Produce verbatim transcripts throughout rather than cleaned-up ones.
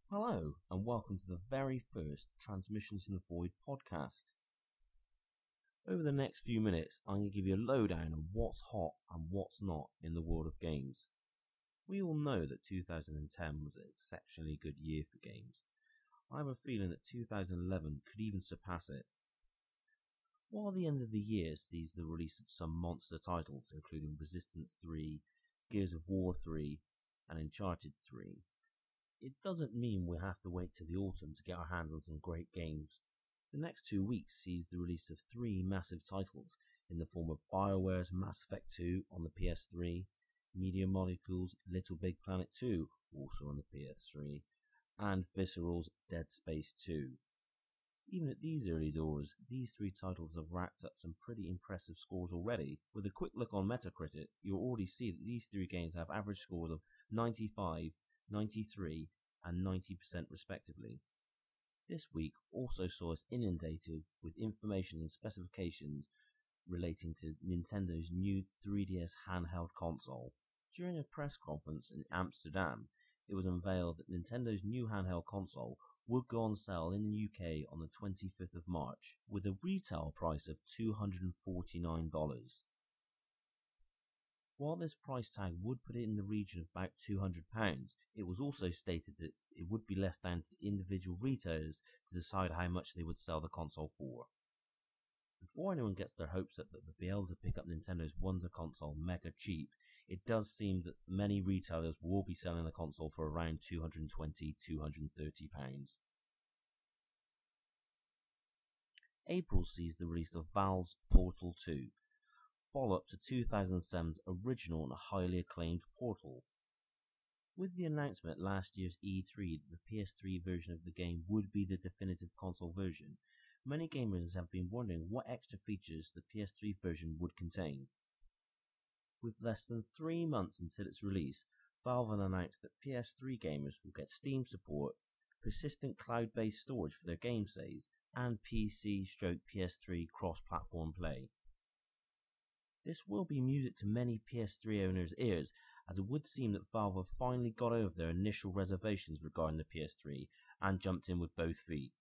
Hello, and welcome to the very first Transmissions in the Void podcast. Over the next few minutes, I'm going to give you a lowdown of what's hot and what's not in the world of games. We all know that two thousand ten was an exceptionally good year for games. I have a feeling that two thousand eleven could even surpass it. While the end of the year sees the release of some monster titles, including Resistance three, Gears of War three, and Uncharted three, it doesn't mean we have to wait till the autumn to get our hands on some great games. The next two weeks sees the release of three massive titles in the form of BioWare's Mass Effect two on the P S three, Media Molecule's Little Big Planet two, also on the P S three, and Visceral's Dead Space two. Even at these early doors, these three titles have racked up some pretty impressive scores already. With a quick look on Metacritic, you'll already see that these three games have average scores of ninety-five, ninety-three, and ninety percent respectively. This week also saw us inundated with information and specifications relating to Nintendo's new three D S handheld console. During a press conference in Amsterdam, it was unveiled that Nintendo's new handheld console would go on sale in the U K on the twenty-fifth of March, with a retail price of two hundred forty-nine dollars. While this price tag would put it in the region of about two hundred pounds, it was also stated that it would be left down to the individual retailers to decide how much they would sell the console for. Before anyone gets their hopes up that they'll be able to pick up Nintendo's Wonder console mega cheap, it does seem that many retailers will be selling the console for around two hundred twenty to two hundred thirty pounds. April sees the release of Valve's Portal two, follow-up to two thousand seven's original and highly acclaimed Portal. With the announcement at last year's E three that the P S three version of the game would be the definitive console version, many gamers have been wondering what extra features the P S three version would contain. With less than three months until its release, Valve announced that P S three gamers will get Steam support, persistent cloud-based storage for their game saves, and P C/P S three cross-platform play. This will be music to many P S three owners' ears, as it would seem that Valve have finally got over their initial reservations regarding the P S three and jumped in with both feet.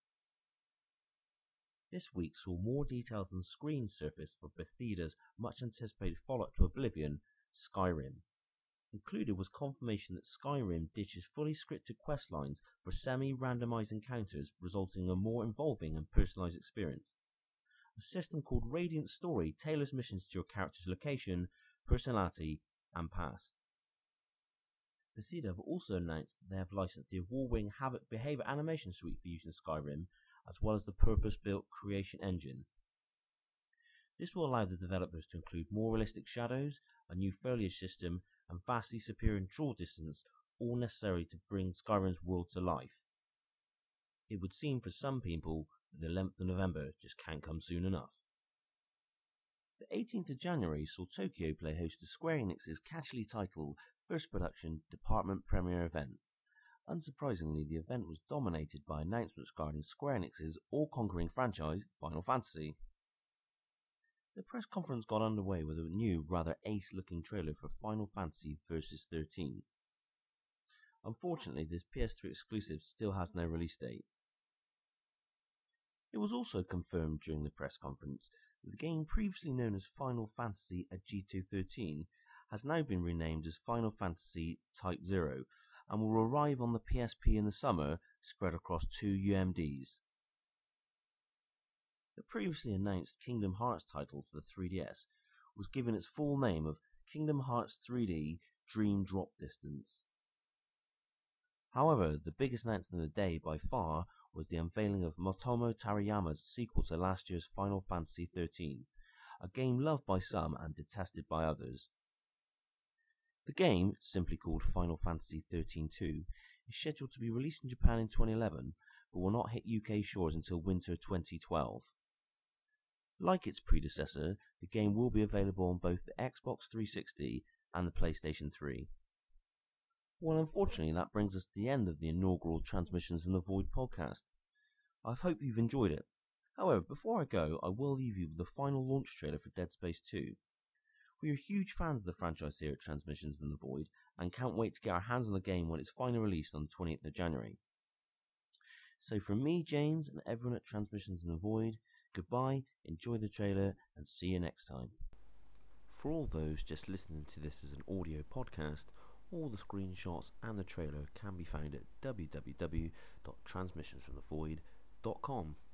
This week saw more details on screen surface for Bethesda's much anticipated follow-up to Oblivion, Skyrim. Included was confirmation that Skyrim ditches fully scripted quest lines for semi-randomized encounters, resulting in a more involving and personalized experience. A system called Radiant Story tailors missions to your character's location, personality, and past. Bethesda have also announced that they have licensed the award-winning Havok Behavior Animation Suite for use in Skyrim, as well as the purpose-built Creation Engine. This will allow the developers to include more realistic shadows, a new foliage system, and vastly superior draw distance, all necessary to bring Skyrim's world to life. It would seem for some people that the eleventh of November just can't come soon enough. The eighteenth of January saw Tokyo Play host Square Enix's catchily titled First Production Department Premiere event. Unsurprisingly, the event was dominated by announcements regarding Square Enix's all-conquering franchise, Final Fantasy. The press conference got underway with a new, rather ace-looking trailer for Final Fantasy Versus thirteen. Unfortunately, this P S three exclusive still has no release date. It was also confirmed during the press conference that the game previously known as Final Fantasy Agito thirteen has now been renamed as Final Fantasy Type zero and will arrive on the P S P in the summer, spread across two U M Ds. The previously announced Kingdom Hearts title for the three D S was given its full name of Kingdom Hearts three D Dream Drop Distance. However, the biggest announcement of the day by far was the unveiling of Motomo Tarayama's sequel to last year's Final Fantasy thirteen, a game loved by some and detested by others. The game, simply called Final Fantasy thirteen two, is scheduled to be released in Japan in twenty eleven, but will not hit U K shores until winter twenty twelve. Like its predecessor, the game will be available on both the Xbox three sixty and the PlayStation three. Well, unfortunately, that brings us to the end of the inaugural Transmissions in the Void podcast. I hope you've enjoyed it. However, before I go, I will leave you with the final launch trailer for Dead Space two. We are huge fans of the franchise here at Transmissions in the Void, and can't wait to get our hands on the game when it's finally released on the twentieth of January. So from me, James, and everyone at Transmissions in the Void, goodbye, enjoy the trailer, and see you next time. For all those just listening to this as an audio podcast, all the screenshots and the trailer can be found at w w w dot transmissions from the void dot com.